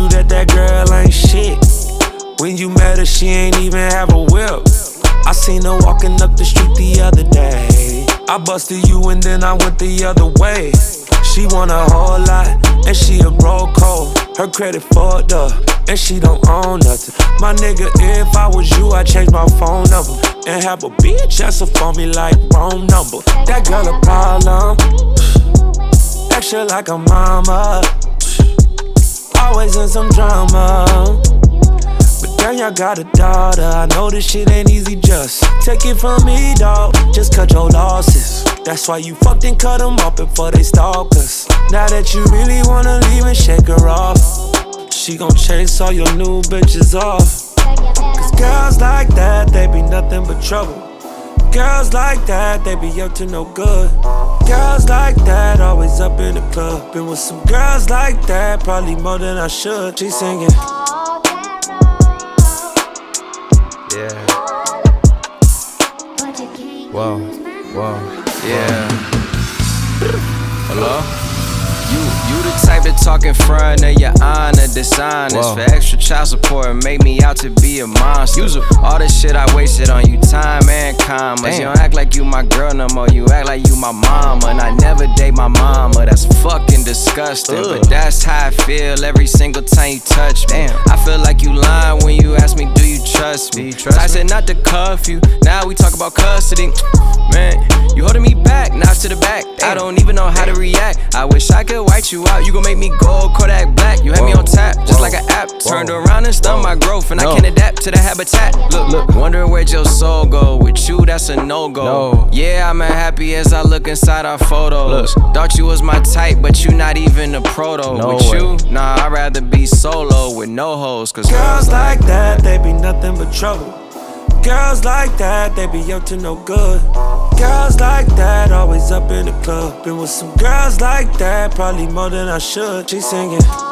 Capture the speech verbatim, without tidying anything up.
you that that girl ain't shit. When you met her, she ain't even have a whip. I seen her walking up the street the other day. I busted you and then I went the other way. She want a whole lot, and she a broke hoe. Her credit fucked up, and she don't own nothing. My nigga, if I was you, I'd change my phone number and have a bitch answer for me like wrong number. That girl a problem, extra like a mama, always in some drama. But then y'all got a daughter, I know this shit ain't easy, just take it from me, dawg, just cut your losses. That's why you fucked and cut them off before they stalk us. Now that you really wanna leave and shake her off, she gon' chase all your new bitches off. Cause girls like that, they be nothing but trouble. Girls like that, they be up to no good. Girls like that, always up in the club. Been with some girls like that, probably more than I should. She singing. Yeah. Whoa, whoa, yeah. Hello? You, you the type to talk in front of your honor, dishonest. Whoa. For extra child support and make me out to be a monster. Use all the shit I wasted on you, time and commas. Damn. You don't act like you my girl no more, you act like you my mama. And I never date my mama, that's fucking disgusting. Ugh. But that's how I feel every single time you touch me. Damn. I feel like you lying when you ask me, do you trust me? You trust I me? Said not to cuff you, now we talk about custody. Man, you holding me back, knives to the back. Damn. I don't even know how to react. I wish I could white you out, you gon' make me gold, Kodak black. You had Whoa. Me on tap, just Whoa. Like an app. Turned Whoa. Around and stunned my growth, and no. I can't adapt to the habitat. Look, look, wondering where'd your soul go? With you, that's a no-go. No. Yeah, I'm as happy as I look inside our photos. Look. Thought you was my type, but you not even a proto. No with way. You, nah, I'd rather be solo with no hoes. Cause girls like that, they be nothing but trouble. Girls like that, they be up to no good. Girls like that, always up in the club. Been with some girls like that, probably more than I should. She singing.